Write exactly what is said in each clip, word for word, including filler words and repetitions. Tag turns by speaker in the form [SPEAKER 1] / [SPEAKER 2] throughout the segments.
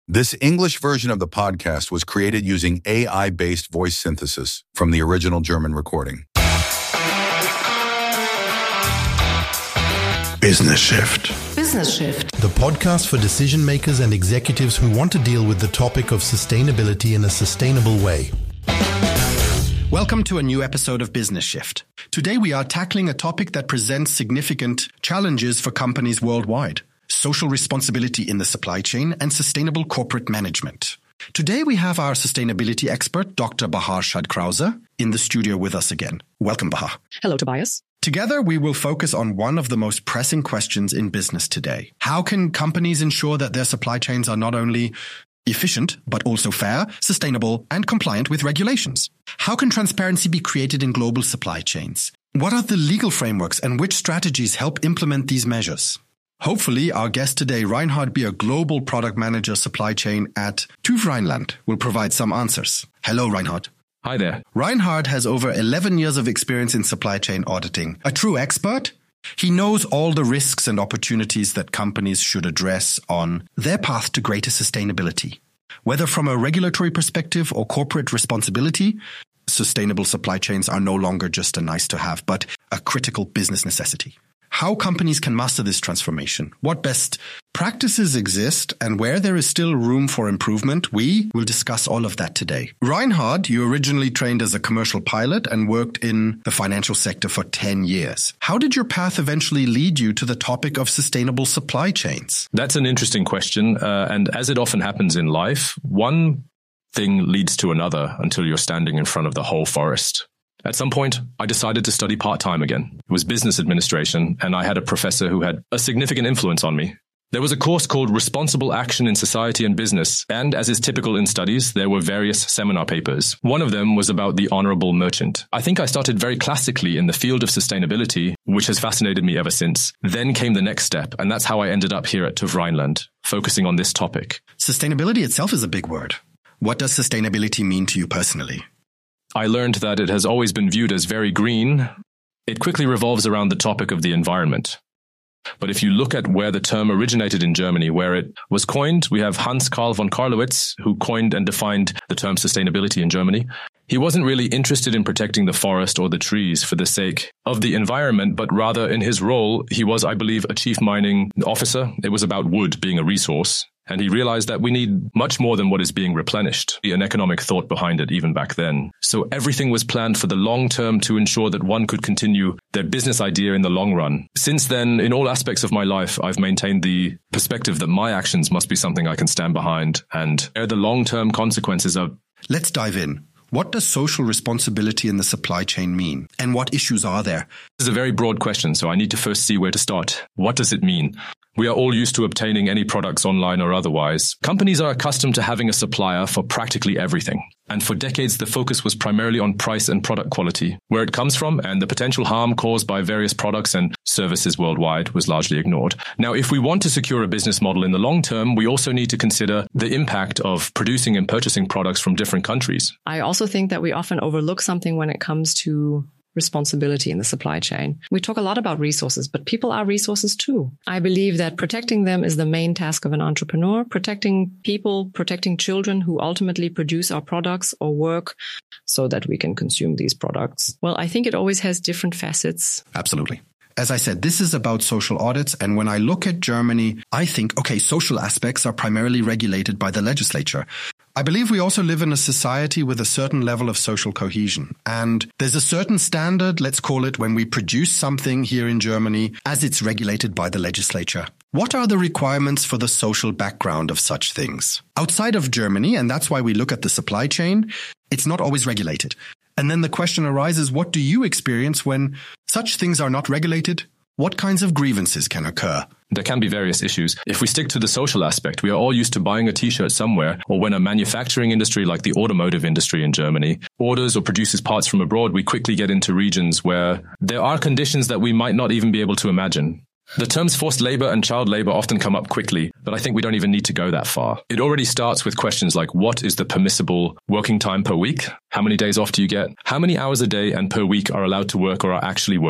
[SPEAKER 1] This English version of the podcast was created using A I-based voice synthesis from the original German recording.
[SPEAKER 2] Business Shift.
[SPEAKER 3] Business Shift.
[SPEAKER 4] The podcast for decision makers and executives who want to deal with the topic of sustainability in a sustainable way.
[SPEAKER 5] Welcome to a new episode of Business Shift. Today we are tackling a topic that presents significant challenges for companies worldwide: social responsibility in the supply chain and sustainable corporate management. Today we have our sustainability expert, Doctor Bahar Shadkrause, in the studio with us again. Welcome, Bahar.
[SPEAKER 3] Hello, Tobias.
[SPEAKER 5] Together, we will focus on one of the most pressing questions in business today. How can companies ensure that their supply chains are not only efficient, but also fair, sustainable, and compliant with regulations? How can transparency be created in global supply chains? What are the legal frameworks and which strategies help implement these measures? Hopefully, our guest today, Reinhard Beer, Global Product Manager Supply Chain at TÜV Rheinland, will provide some answers. Hello, Reinhard.
[SPEAKER 6] Hi there.
[SPEAKER 5] Reinhard has over eleven years of experience in supply chain auditing. A true expert, he knows all the risks and opportunities that companies should address on their path to greater sustainability. Whether from a regulatory perspective or corporate responsibility, sustainable supply chains are no longer just a nice to have, but a critical business necessity. How companies can master this transformation, what best practices exist, and where there is still room for improvement, we will discuss all of that today. Reinhard, you originally trained as a commercial pilot and worked in the financial sector for ten years. How did your path eventually lead you to the topic of sustainable supply chains?
[SPEAKER 6] That's an interesting question. Uh, and as it often happens in life, one thing leads to another until you're standing in front of the whole forest. At some point, I decided to study part-time again. It was business administration, and I had a professor who had a significant influence on me. There was a course called Responsible Action in Society and Business, and as is typical in studies, there were various seminar papers. One of them was about the honorable merchant. I think I started very classically in the field of sustainability, which has fascinated me ever since. Then came the next step, and that's how I ended up here at TÜV Rheinland, focusing on this topic.
[SPEAKER 5] Sustainability itself is a big word. What does sustainability mean to you personally?
[SPEAKER 6] I learned that it has always been viewed as very green. It quickly revolves around the topic of the environment. But if you look at where the term originated in Germany, where it was coined, we have Hans Karl von Carlowitz, who coined and defined the term sustainability in Germany. He wasn't really interested in protecting the forest or the trees for the sake of the environment, but rather in his role, he was, I believe, a chief mining officer. It was about wood being a resource. And he realized that we need much more than what is being replenished, an economic thought behind it even back then. So everything was planned for the long term to ensure that one could continue their business idea in the long run. Since then, in all aspects of my life, I've maintained the perspective that my actions must be something I can stand behind and bear the long-term consequences of.
[SPEAKER 5] Let's dive in. What does social responsibility in the supply chain mean? And what issues are there?
[SPEAKER 6] This is a very broad question, so I need to first see where to start. What does it mean? We are all used to obtaining any products online or otherwise. Companies are accustomed to having a supplier for practically everything. And for decades, the focus was primarily on price and product quality. Where it comes from and the potential harm caused by various products and services worldwide was largely ignored. Now, if we want to secure a business model in the long term, we also need to consider the impact of producing and purchasing products from different countries.
[SPEAKER 3] I also think that we often overlook something when it comes to responsibility in the supply chain. We talk a lot about resources, but people are resources too. I believe that protecting them is the main task of an entrepreneur. Protecting people, protecting children who ultimately produce our products or work so that we can consume these products. Well, I think it always has different facets.
[SPEAKER 5] Absolutely. As I said, this is about social audits. And when I look at Germany, I think, okay, social aspects are primarily regulated by the legislature. I believe we also live in a society with a certain level of social cohesion. And there's a certain standard, let's call it, when we produce something here in Germany, as it's regulated by the legislature. What are the requirements for the social background of such things? Outside of Germany, and that's why we look at the supply chain, it's not always regulated. And then the question arises, what do you experience when such things are not regulated? What kinds of grievances can occur?
[SPEAKER 6] There can be various issues. If we stick to the social aspect, we are all used to buying a t-shirt somewhere, or when a manufacturing industry like the automotive industry in Germany orders or produces parts from abroad, we quickly get into regions where there are conditions that we might not even be able to imagine. The terms forced labor and child labor often come up quickly, but I think we don't even need to go that far. It already starts with questions like, what is the permissible working time per week? How many days off do you get? How many hours a day and per week are allowed to work or are actually worked?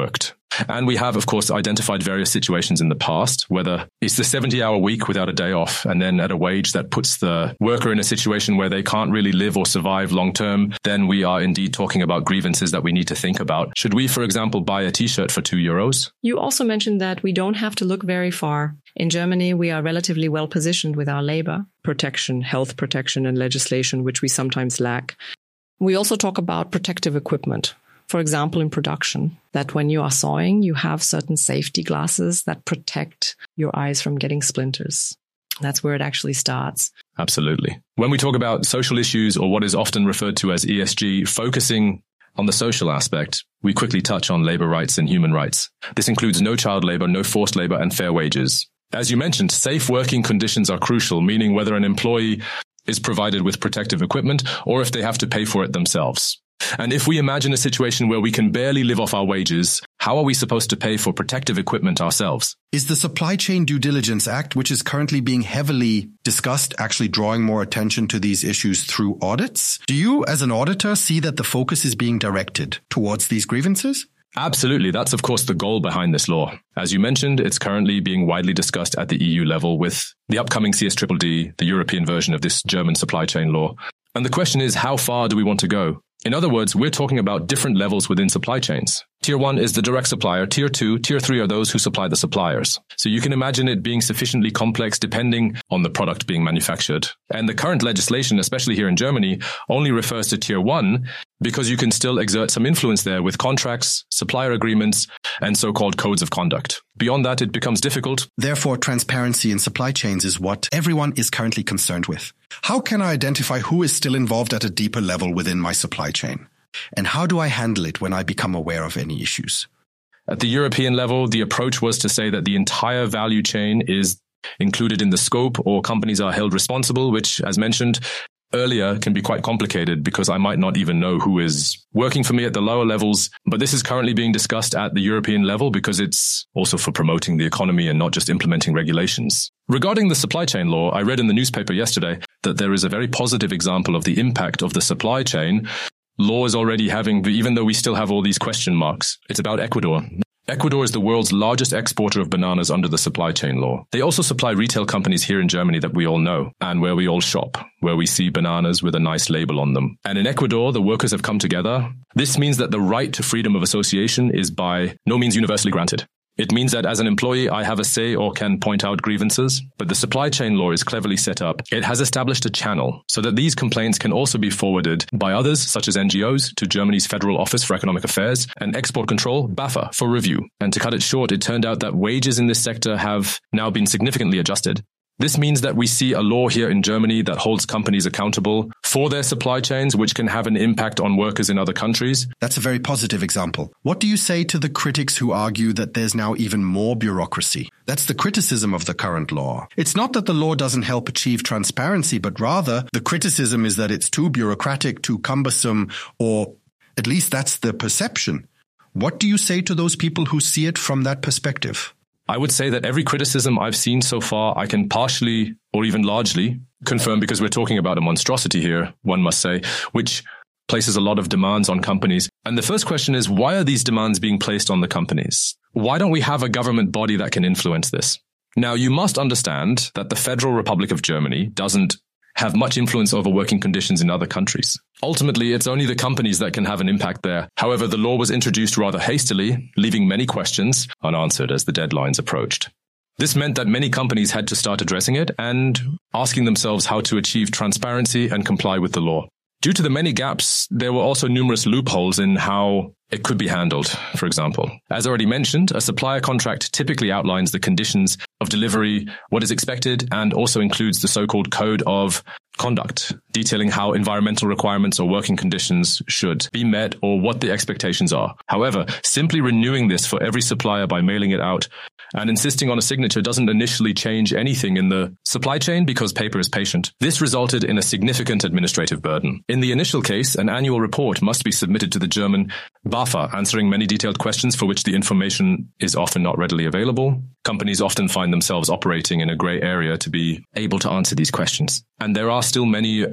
[SPEAKER 6] And we have, of course, identified various situations in the past, whether it's the seventy-hour week without a day off, and then at a wage that puts the worker in a situation where they can't really live or survive long term, then we are indeed talking about grievances that we need to think about. Should we, for example, buy a t-shirt for two euros?
[SPEAKER 3] You also mentioned that we don't have to look very far. In Germany, we are relatively well positioned with our labor protection, health protection, and legislation, which we sometimes lack. We also talk about protective equipment. For example, in production, that when you are sawing, you have certain safety glasses that protect your eyes from getting splinters. That's where it actually starts.
[SPEAKER 6] Absolutely. When we talk about social issues, or what is often referred to as E S G, focusing on the social aspect, we quickly touch on labor rights and human rights. This includes no child labor, no forced labor, and fair wages. As you mentioned, safe working conditions are crucial, meaning whether an employee is provided with protective equipment or if they have to pay for it themselves. And if we imagine a situation where we can barely live off our wages, how are we supposed to pay for protective equipment ourselves?
[SPEAKER 5] Is the Supply Chain Due Diligence Act, which is currently being heavily discussed, actually drawing more attention to these issues through audits? Do you, as an auditor, see that the focus is being directed towards these grievances?
[SPEAKER 6] Absolutely. That's, of course, the goal behind this law. As you mentioned, it's currently being widely discussed at the E U level with the upcoming C S D D D, the European version of this German supply chain law. And the question is, how far do we want to go? In other words, we're talking about different levels within supply chains. Tier one is the direct supplier. Tier two, tier three are those who supply the suppliers. So you can imagine it being sufficiently complex depending on the product being manufactured. And the current legislation, especially here in Germany, only refers to tier one because you can still exert some influence there with contracts, supplier agreements, and so-called codes of conduct. Beyond that, it becomes difficult.
[SPEAKER 5] Therefore, transparency in supply chains is what everyone is currently concerned with. How can I identify who is still involved at a deeper level within my supply chain? And how do I handle it when I become aware of any issues?
[SPEAKER 6] At the European level, the approach was to say that the entire value chain is included in the scope, or companies are held responsible, which, as mentioned earlier, can be quite complicated because I might not even know who is working for me at the lower levels. But this is currently being discussed at the European level because it's also for promoting the economy and not just implementing regulations. Regarding the supply chain law, I read in the newspaper yesterday that there is a very positive example of the impact of the supply chain law is already having, even though we still have all these question marks. It's about Ecuador. Ecuador is the world's largest exporter of bananas under the supply chain law. They also supply retail companies here in Germany that we all know and where we all shop, where we see bananas with a nice label on them. And in Ecuador, the workers have come together. This means that the right to freedom of association is by no means universally granted. It means that as an employee, I have a say or can point out grievances, but the supply chain law is cleverly set up. It has established a channel so that these complaints can also be forwarded by others, such as N G Os, to Germany's Federal Office for Economic Affairs and Export Control, BAFA, for review. And to cut it short, it turned out that wages in this sector have now been significantly adjusted. This means that we see a law here in Germany that holds companies accountable for their supply chains, which can have an impact on workers in other countries.
[SPEAKER 5] That's a very positive example. What do you say to the critics who argue that there's now even more bureaucracy? That's the criticism of the current law. It's not that the law doesn't help achieve transparency, but rather the criticism is that it's too bureaucratic, too cumbersome, or at least that's the perception. What do you say to those people who see it from that perspective?
[SPEAKER 6] I would say that every criticism I've seen so far, I can partially or even largely confirm, because we're talking about a monstrosity here, one must say, which places a lot of demands on companies. And the first question is, why are these demands being placed on the companies? Why don't we have a government body that can influence this? Now, you must understand that the Federal Republic of Germany doesn't have much influence over working conditions in other countries. Ultimately, it's only the companies that can have an impact there. However, the law was introduced rather hastily, leaving many questions unanswered as the deadlines approached. This meant that many companies had to start addressing it and asking themselves how to achieve transparency and comply with the law. Due to the many gaps, there were also numerous loopholes in how it could be handled. For example, as already mentioned, a supplier contract typically outlines the conditions of delivery, what is expected, and also includes the so-called code of conduct, detailing how environmental requirements or working conditions should be met or what the expectations are. However, simply renewing this for every supplier by mailing it out and insisting on a signature doesn't initially change anything in the supply chain because paper is patient. This resulted in a significant administrative burden. In the initial case, an annual report must be submitted to the German BAFA, answering many detailed questions for which the information is often not readily available. Companies often find themselves operating in a grey area to be able to answer these questions. And there are still many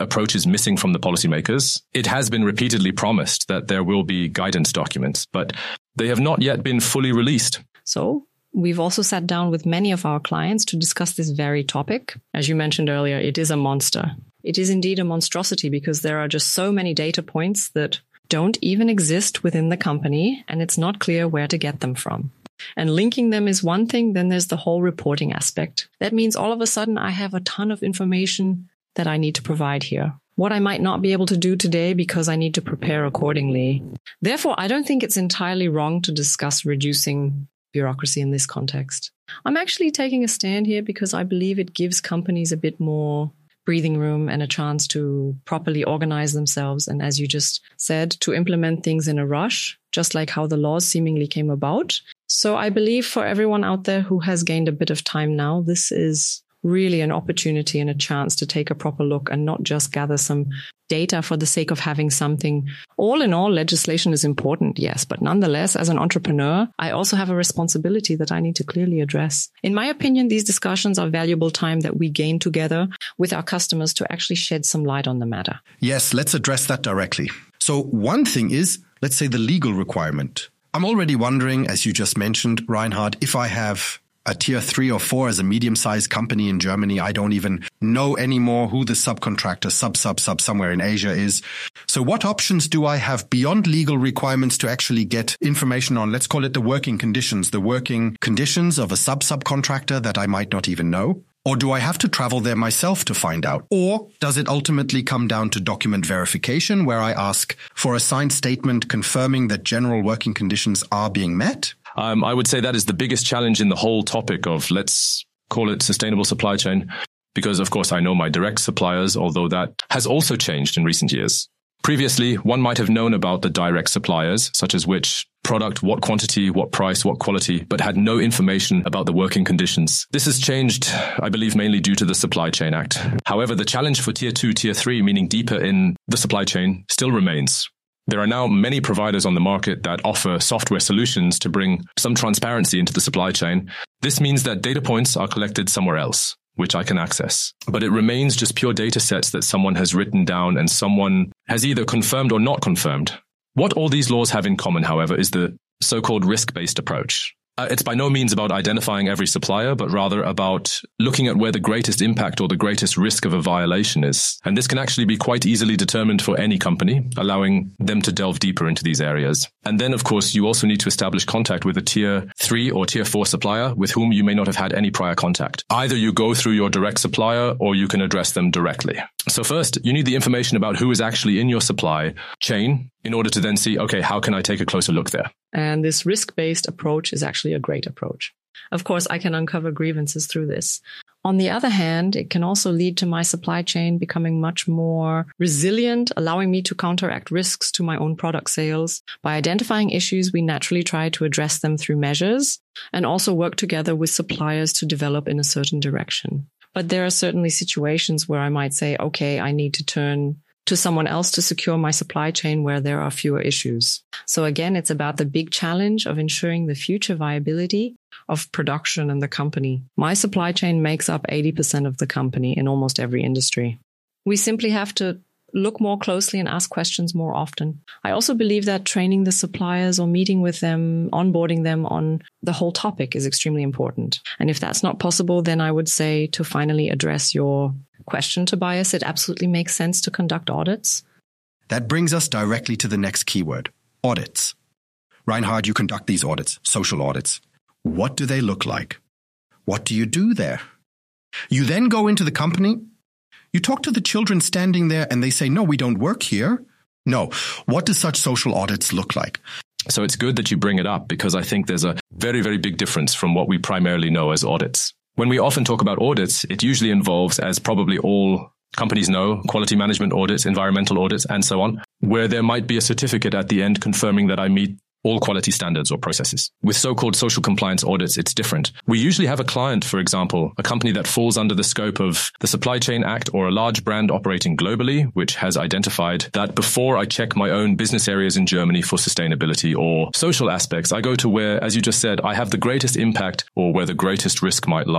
[SPEAKER 6] approach is missing from the policymakers. It has been repeatedly promised that there will be guidance documents, but they have not yet been fully released.
[SPEAKER 3] So we've also sat down with many of our clients to discuss this very topic. As you mentioned earlier, it is a monster. It is indeed a monstrosity because there are just so many data points that don't even exist within the company, and it's not clear where to get them from. And linking them is one thing, then there's the whole reporting aspect. That means all of a sudden I have a ton of information that I need to provide here. What I might not be able to do today because I need to prepare accordingly. Therefore, I don't think it's entirely wrong to discuss reducing bureaucracy in this context. I'm actually taking a stand here because I believe it gives companies a bit more breathing room and a chance to properly organize themselves. And as you just said, to implement things in a rush, just like how the laws seemingly came about. So I believe for everyone out there who has gained a bit of time now, this is really an opportunity and a chance to take a proper look and not just gather some data for the sake of having something. All in all, legislation is important, yes, but nonetheless, as an entrepreneur, I also have a responsibility that I need to clearly address. In my opinion, these discussions are valuable time that we gain together with our customers to actually shed some light on the matter.
[SPEAKER 5] Yes, let's address that directly. So one thing is, let's say the legal requirement. I'm already wondering, as you just mentioned, Reinhard, if I have a tier three or four as a medium-sized company in Germany, I don't even know anymore who the subcontractor, sub, sub, sub somewhere in Asia is. So what options do I have beyond legal requirements to actually get information on, let's call it the working conditions, the working conditions of a sub-subcontractor that I might not even know? Or do I have to travel there myself to find out? Or does it ultimately come down to document verification, where I ask for a signed statement confirming that general working conditions are being met?
[SPEAKER 6] Um, I would say that is the biggest challenge in the whole topic of, let's call it sustainable supply chain, because of course I know my direct suppliers, although that has also changed in recent years. Previously, one might have known about the direct suppliers, such as which product, what quantity, what price, what quality, but had no information about the working conditions. This has changed, I believe, mainly due to the Supply Chain Act. However, the challenge for tier two, tier three, meaning deeper in the supply chain, still remains. There are now many providers on the market that offer software solutions to bring some transparency into the supply chain. This means that data points are collected somewhere else, which I can access. But it remains just pure data sets that someone has written down and someone has either confirmed or not confirmed. What all these laws have in common, however, is the so-called risk-based approach. Uh, it's by no means about identifying every supplier, but rather about looking at where the greatest impact or the greatest risk of a violation is. And this can actually be quite easily determined for any company, allowing them to delve deeper into these areas. And then, of course, you also need to establish contact with a tier three or tier four supplier with whom you may not have had any prior contact. Either you go through your direct supplier or you can address them directly. So first, you need the information about who is actually in your supply chain in order to then see, okay, how can I take a closer look there?
[SPEAKER 3] And this risk-based approach is actually a great approach. Of course, I can uncover grievances through this. On the other hand, it can also lead to my supply chain becoming much more resilient, allowing me to counteract risks to my own product sales. By identifying issues, we naturally try to address them through measures and also work together with suppliers to develop in a certain direction. But there are certainly situations where I might say, okay, I need to turn to someone else to secure my supply chain where there are fewer issues. So again, it's about the big challenge of ensuring the future viability of production in the company. My supply chain makes up eighty percent of the company in almost every industry. We simply have to look more closely and ask questions more often. I also believe that training the suppliers or meeting with them, onboarding them on the whole topic is extremely important. And if that's not possible, then I would say to finally address your question, Tobias, it absolutely makes sense to conduct audits.
[SPEAKER 5] That brings us directly to the next keyword, audits. Reinhard, you conduct these audits, social audits. What do they look like? What do you do there? You then go into the company. You talk to the children standing there and they say, no, we don't work here. No. What do such social audits look like?
[SPEAKER 6] So it's good that you bring it up because I think there's a very, very big difference from what we primarily know as audits. When we often talk about audits, it usually involves, as probably all companies know, quality management audits, environmental audits, and so on, where there might be a certificate at the end confirming that I meet all quality standards or processes. With so-called social compliance audits, it's different. We usually have a client, for example, a company that falls under the scope of the Supply Chain Act or a large brand operating globally, which has identified that before I check my own business areas in Germany for sustainability or social aspects, I go to where, as you just said, I have the greatest impact or where the greatest risk might lie.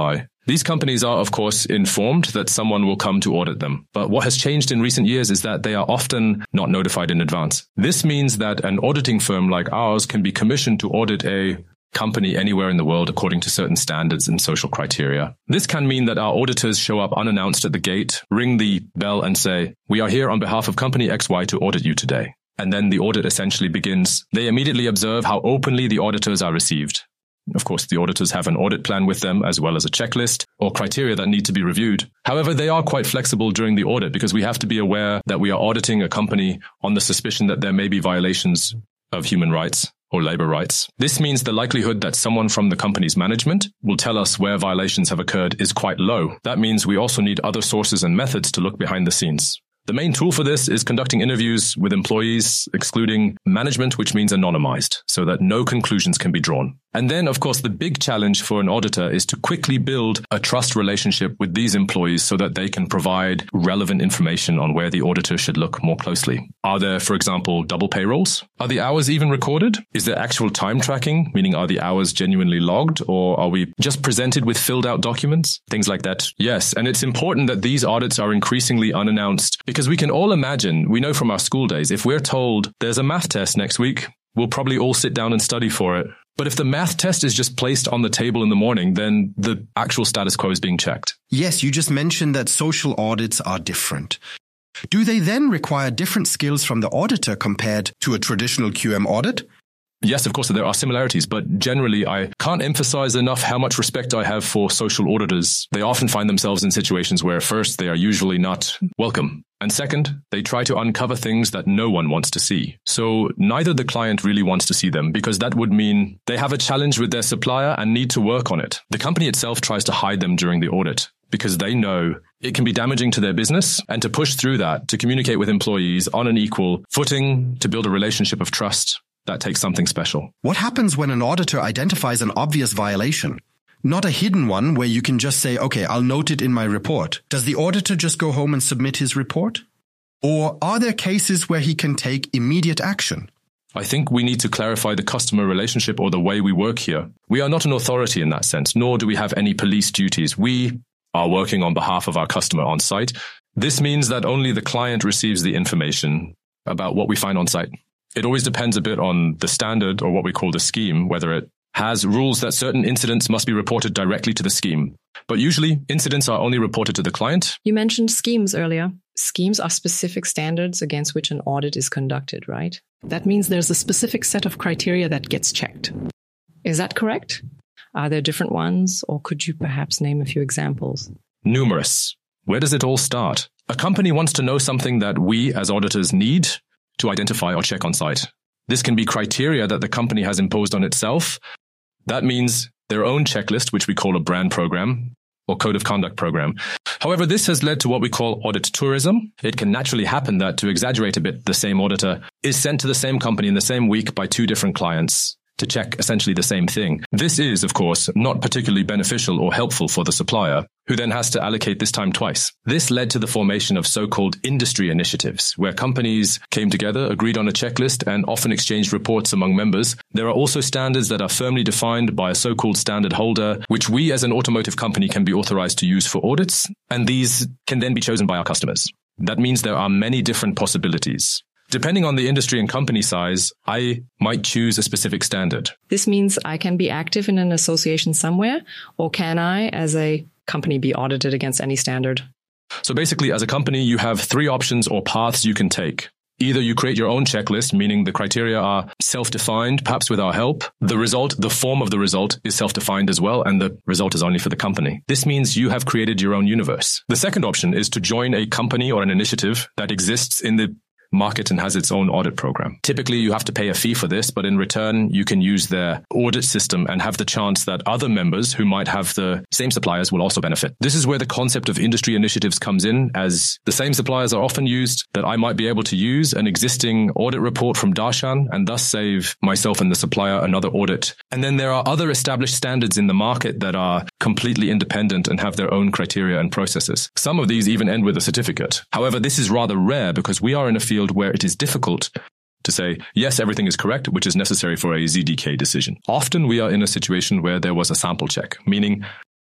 [SPEAKER 6] These companies are, of course, informed that someone will come to audit them. But what has changed in recent years is that they are often not notified in advance. This means that an auditing firm like ours can be commissioned to audit a company anywhere in the world according to certain standards and social criteria. This can mean that our auditors show up unannounced at the gate, ring the bell and say, "We are here on behalf of company X Y to audit you today." And then the audit essentially begins. They immediately observe how openly the auditors are received. Of course, the auditors have an audit plan with them as well as a checklist or criteria that need to be reviewed. However, they are quite flexible during the audit because we have to be aware that we are auditing a company on the suspicion that there may be violations of human rights or labor rights. This means the likelihood that someone from the company's management will tell us where violations have occurred is quite low. That means we also need other sources and methods to look behind the scenes. The main tool for this is conducting interviews with employees, excluding management, which means anonymized, so that no conclusions can be drawn. And then, of course, the big challenge for an auditor is to quickly build a trust relationship with these employees so that they can provide relevant information on where the auditor should look more closely. Are there, for example, double payrolls? Are the hours even recorded? Is there actual time tracking, meaning are the hours genuinely logged, or are we just presented with filled out documents? Things like that. Yes, and it's important that these audits are increasingly unannounced because we can all imagine, we know from our school days, if we're told there's a math test next week, we'll probably all sit down and study for it. But if the math test is just placed on the table in the morning, then the actual status quo is being checked.
[SPEAKER 5] Yes, you just mentioned that social audits are different. Do they then require different skills from the auditor compared to a traditional Q M audit?
[SPEAKER 6] Yes, of course, there are similarities, but generally I can't emphasize enough how much respect I have for social auditors. They often find themselves in situations where first, they are usually not welcome. And second, they try to uncover things that no one wants to see. So neither the client really wants to see them because that would mean they have a challenge with their supplier and need to work on it. The company itself tries to hide them during the audit because they know it can be damaging to their business, and to push through that, to communicate with employees on an equal footing, to build a relationship of trust, that takes something special.
[SPEAKER 5] What happens when an auditor identifies an obvious violation? Not a hidden one where you can just say, okay, I'll note it in my report. Does the auditor just go home and submit his report? Or are there cases where he can take immediate action?
[SPEAKER 6] I think we need to clarify the customer relationship or the way we work here. We are not an authority in that sense, nor do we have any police duties. We are working on behalf of our customer on site. This means that only the client receives the information about what we find on site. It always depends a bit on the standard or what we call the scheme, whether it has rules that certain incidents must be reported directly to the scheme. But usually, incidents are only reported to the client.
[SPEAKER 3] You mentioned schemes earlier. Schemes are specific standards against which an audit is conducted, right?
[SPEAKER 2] That means there's a specific set of criteria that gets checked.
[SPEAKER 3] Is that correct? Are there different ones, or could you perhaps name a few examples?
[SPEAKER 6] Numerous. Where does it all start? A company wants to know something that we as auditors need to identify or check on site. This can be criteria that the company has imposed on itself. That means their own checklist, which we call a brand program or code of conduct program. However, this has led to what we call audit tourism. It can naturally happen that, to exaggerate a bit, the same auditor is sent to the same company in the same week by two different clients to check essentially the same thing. This is, of course, not particularly beneficial or helpful for the supplier, who then has to allocate this time twice. This led to the formation of so-called industry initiatives, where companies came together, agreed on a checklist, and often exchanged reports among members. There are also standards that are firmly defined by a so-called standard holder, which we as an automotive company can be authorized to use for audits, and these can then be chosen by our customers. That means there are many different possibilities. Depending on the industry and company size, I might choose a specific standard.
[SPEAKER 3] This means I can be active in an association somewhere, or can I, as a company, be audited against any standard?
[SPEAKER 6] So basically, as a company, you have three options or paths you can take. Either you create your own checklist, meaning the criteria are self-defined, perhaps with our help. The result, the form of the result is self-defined as well, and the result is only for the company. This means you have created your own universe. The second option is to join a company or an initiative that exists in the market and has its own audit program. Typically, you have to pay a fee for this, but in return, you can use their audit system and have the chance that other members who might have the same suppliers will also benefit. This is where the concept of industry initiatives comes in, as the same suppliers are often used, that I might be able to use an existing audit report from Darshan and thus save myself and the supplier another audit. And then there are other established standards in the market that are completely independent and have their own criteria and processes. Some of these even end with a certificate. However, this is rather rare because we are in a field where it is difficult to say, yes, everything is correct, which is necessary for a Z D K decision. Often we are in a situation where there was a sample check, meaning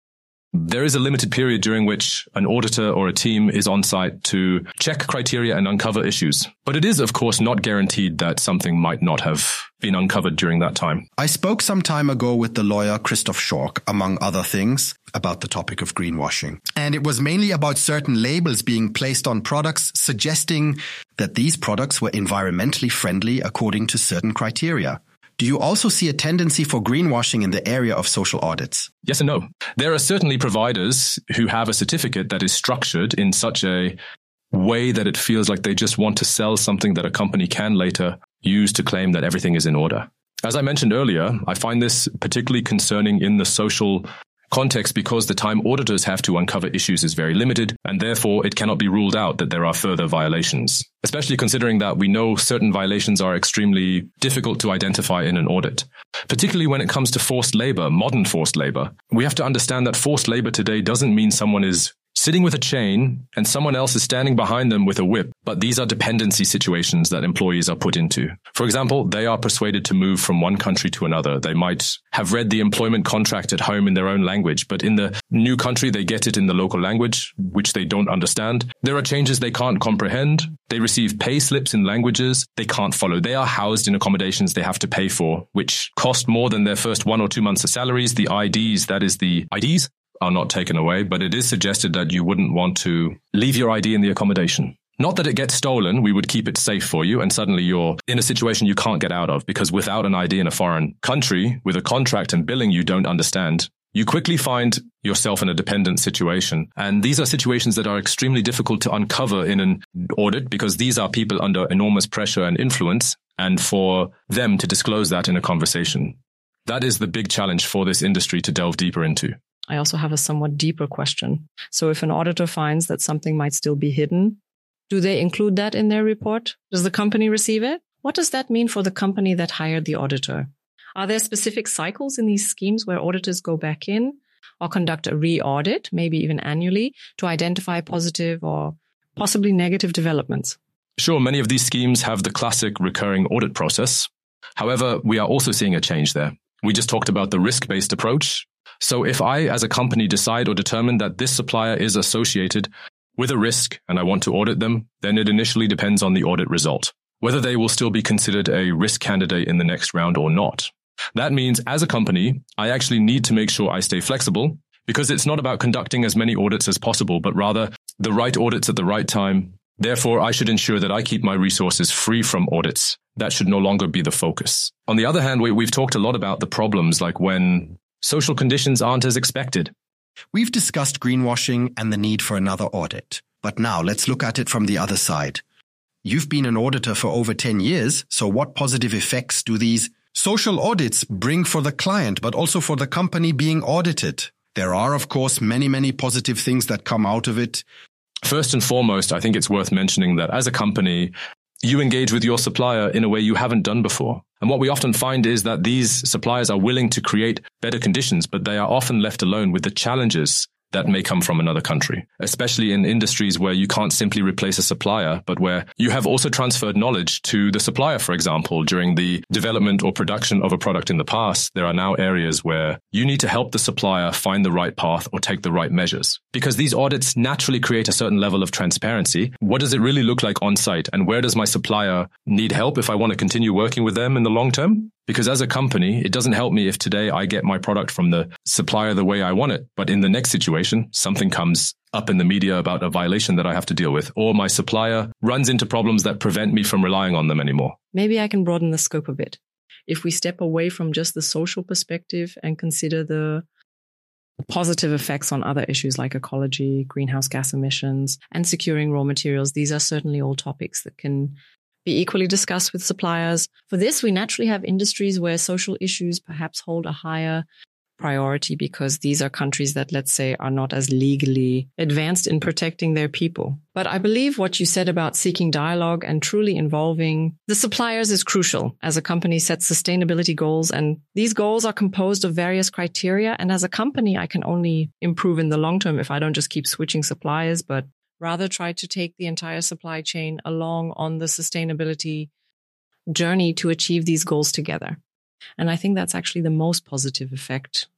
[SPEAKER 6] There is a limited period during which an auditor or a team is on site to check criteria and uncover issues. But it is, of course, not guaranteed that something might not have been uncovered during that time.
[SPEAKER 5] I spoke some time ago with the lawyer Christoph Schork, among other things, about the topic of greenwashing. And it was mainly about certain labels being placed on products, suggesting that these products were environmentally friendly according to certain criteria. Do you also see a tendency for greenwashing in the area of social audits?
[SPEAKER 6] Yes and no. There are certainly providers who have a certificate that is structured in such a way that it feels like they just want to sell something that a company can later use to claim that everything is in order. As I mentioned earlier, I find this particularly concerning in the social context because the time auditors have to uncover issues is very limited, and therefore it cannot be ruled out that there are further violations, especially considering that we know certain violations are extremely difficult to identify in an audit. Particularly when it comes to forced labor, modern forced labor. We have to understand that forced labor today doesn't mean someone is sitting with a chain and someone else is standing behind them with a whip, but these are dependency situations that employees are put into. For example, they are persuaded to move from one country to another. They might have read the employment contract at home in their own language, but in the new country, they get it in the local language, which they don't understand. There are changes they can't comprehend. They receive pay slips in languages they can't follow. They are housed in accommodations they have to pay for, which cost more than their first one or two months of salaries. The I Ds, that is the I Ds, are not taken away, but it is suggested that you wouldn't want to leave your I D in the accommodation. Not that it gets stolen, we would keep it safe for you, and suddenly you're in a situation you can't get out of, because without an I D in a foreign country, with a contract and billing you don't understand, you quickly find yourself in a dependent situation. And these are situations that are extremely difficult to uncover in an audit, because these are people under enormous pressure and influence, and for them to disclose that in a conversation. That is the big challenge for this industry to delve deeper into.
[SPEAKER 3] I also have a somewhat deeper question. So if an auditor finds that something might still be hidden, do they include that in their report? Does the company receive it? What does that mean for the company that hired the auditor? Are there specific cycles in these schemes where auditors go back in or conduct a re-audit, maybe even annually, to identify positive or possibly negative developments?
[SPEAKER 6] Sure, many of these schemes have the classic recurring audit process. However, we are also seeing a change there. We just talked about the risk-based approach. So if I, as a company, decide or determine that this supplier is associated with a risk and I want to audit them, then it initially depends on the audit result, whether they will still be considered a risk candidate in the next round or not. That means, as a company, I actually need to make sure I stay flexible, because it's not about conducting as many audits as possible, but rather the right audits at the right time. Therefore, I should ensure that I keep my resources free from audits. That should no longer be the focus. On the other hand, we, we've talked a lot about the problems, like when social conditions aren't as expected.
[SPEAKER 5] We've discussed greenwashing and the need for another audit. But now let's look at it from the other side. You've been an auditor for over ten years, so what positive effects do these social audits bring for the client, but also for the company being audited? There are, of course, many, many positive things that come out of it.
[SPEAKER 6] First and foremost, I think it's worth mentioning that as a company, you engage with your supplier in a way you haven't done before. And what we often find is that these suppliers are willing to create better conditions, but they are often left alone with the challenges that may come from another country, especially in industries where you can't simply replace a supplier, but where you have also transferred knowledge to the supplier. For example, during the development or production of a product in the past, there are now areas where you need to help the supplier find the right path or take the right measures. Because these audits naturally create a certain level of transparency. What does it really look like on site? And where does my supplier need help if I want to continue working with them in the long term? Because as a company, it doesn't help me if today I get my product from the supplier the way I want it, but in the next situation, something comes up in the media about a violation that I have to deal with, or my supplier runs into problems that prevent me from relying on them anymore.
[SPEAKER 3] Maybe I can broaden the scope a bit. If we step away from just the social perspective and consider the positive effects on other issues like ecology, greenhouse gas emissions, and securing raw materials, these are certainly all topics that can be equally discussed with suppliers. For this, we naturally have industries where social issues perhaps hold a higher priority because these are countries that, let's say, are not as legally advanced in protecting their people. But I believe what you said about seeking dialogue and truly involving the suppliers is crucial as a company sets sustainability goals. And these goals are composed of various criteria. And as a company, I can only improve in the long term if I don't just keep switching suppliers, but rather try to take the entire supply chain along on the sustainability journey to achieve these goals together. And I think that's actually the most positive effect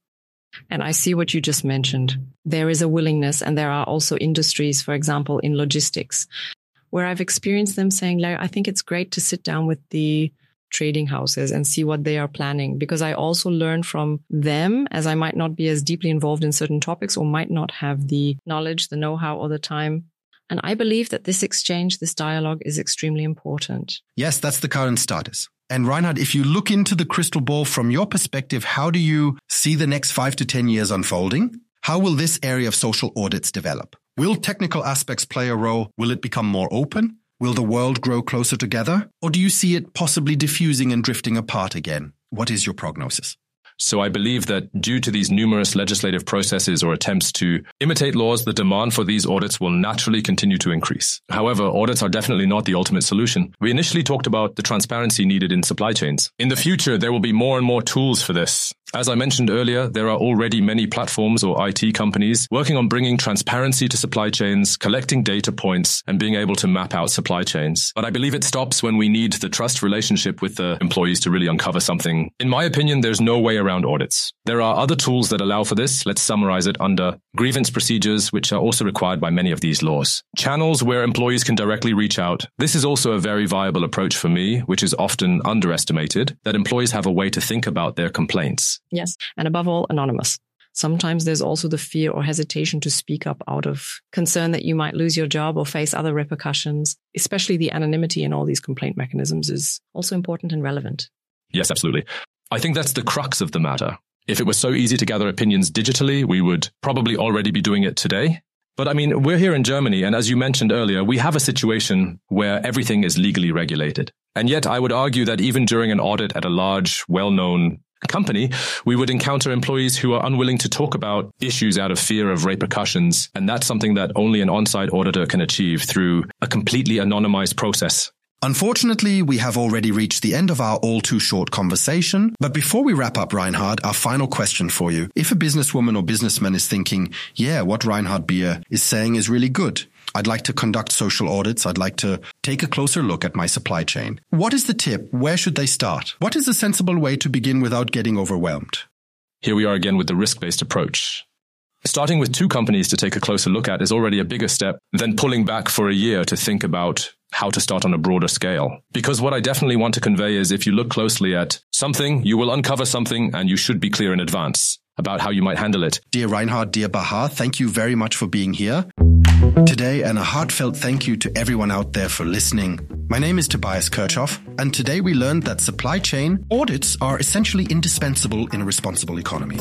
[SPEAKER 3] And I see what you just mentioned. There is a willingness, and there are also industries, for example, in logistics, where I've experienced them saying, Larry, I think it's great to sit down with the trading houses and see what they are planning, because I also learn from them, as I might not be as deeply involved in certain topics or might not have the knowledge, the know-how, or the time. And I believe that this exchange, this dialogue is extremely important.
[SPEAKER 5] Yes, that's the current status. And Reinhard, if you look into the crystal ball from your perspective, how do you see the next five to ten years unfolding? How will this area of social audits develop? Will technical aspects play a role? Will it become more open? Will the world grow closer together? Or do you see it possibly diffusing and drifting apart again? What is your prognosis?
[SPEAKER 6] So I believe that due to these numerous legislative processes or attempts to imitate laws, the demand for these audits will naturally continue to increase. However, audits are definitely not the ultimate solution. We initially talked about the transparency needed in supply chains. In the future, there will be more and more tools for this. As I mentioned earlier, there are already many platforms or I T companies working on bringing transparency to supply chains, collecting data points, and being able to map out supply chains. But I believe it stops when we need the trust relationship with the employees to really uncover something. In my opinion, there's no way around audits. There are other tools that allow for this. Let's summarize it under grievance procedures, which are also required by many of these laws. Channels where employees can directly reach out. This is also a very viable approach for me, which is often underestimated, that employees have a way to think about their complaints.
[SPEAKER 3] Yes. And above all, anonymous. Sometimes there's also the fear or hesitation to speak up out of concern that you might lose your job or face other repercussions. Especially the anonymity in all these complaint mechanisms is also important and relevant.
[SPEAKER 6] Yes, absolutely. I think that's the crux of the matter. If it was so easy to gather opinions digitally, we would probably already be doing it today. But I mean, we're here in Germany, and as you mentioned earlier, we have a situation where everything is legally regulated. And yet I would argue that even during an audit at a large, well-known company, we would encounter employees who are unwilling to talk about issues out of fear of repercussions. And that's something that only an on-site auditor can achieve through a completely anonymized process.
[SPEAKER 5] Unfortunately, we have already reached the end of our all too short conversation. But before we wrap up, Reinhard, our final question for you. If a businesswoman or businessman is thinking, yeah, what Reinhard Beer is saying is really good. I'd like to conduct social audits. I'd like to take a closer look at my supply chain. What is the tip? Where should they start? What is a sensible way to begin without getting overwhelmed?
[SPEAKER 6] Here we are again with the risk-based approach. Starting with two companies to take a closer look at is already a bigger step than pulling back for a year to think about how to start on a broader scale. Because what I definitely want to convey is if you look closely at something, you will uncover something, and you should be clear in advance about how you might handle it.
[SPEAKER 5] Dear Reinhard, dear Bahar, thank you very much for being here today, and a heartfelt thank you to everyone out there for listening. My name is Tobias Kirchhoff, and today we learned that supply chain audits are essentially indispensable in a responsible economy.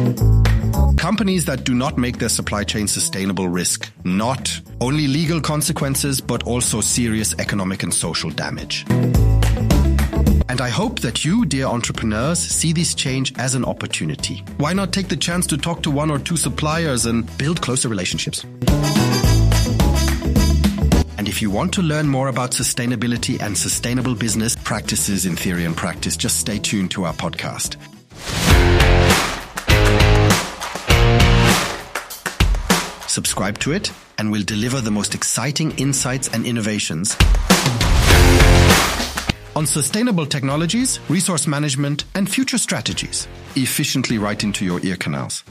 [SPEAKER 5] Companies that do not make their supply chain sustainable risk not only legal consequences, but also serious economic and social damage. And I hope that you, dear entrepreneurs, see this change as an opportunity. Why not take the chance to talk to one or two suppliers and build closer relationships? And if you want to learn more about sustainability and sustainable business practices in theory and practice, just stay tuned to our podcast. Subscribe to it, and we'll deliver the most exciting insights and innovations on sustainable technologies, resource management, and future strategies, efficiently right into your ear canals.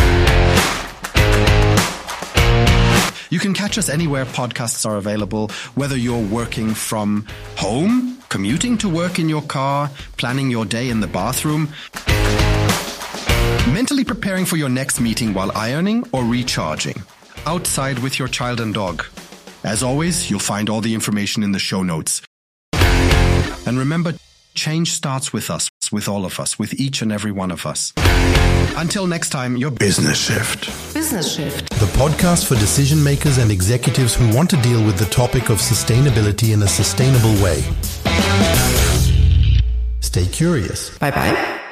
[SPEAKER 5] You can catch us anywhere podcasts are available, whether you're working from home, commuting to work in your car, planning your day in the bathroom, mentally preparing for your next meeting while ironing or recharging, outside with your child and dog. As always, you'll find all the information in the show notes. And remember, change starts with us, with all of us, with each and every one of us. Until next time, your Business Shift.
[SPEAKER 2] Business Shift.
[SPEAKER 4] The podcast for decision makers and executives who want to deal with the topic of sustainability in a sustainable way. Stay curious.
[SPEAKER 2] Bye bye.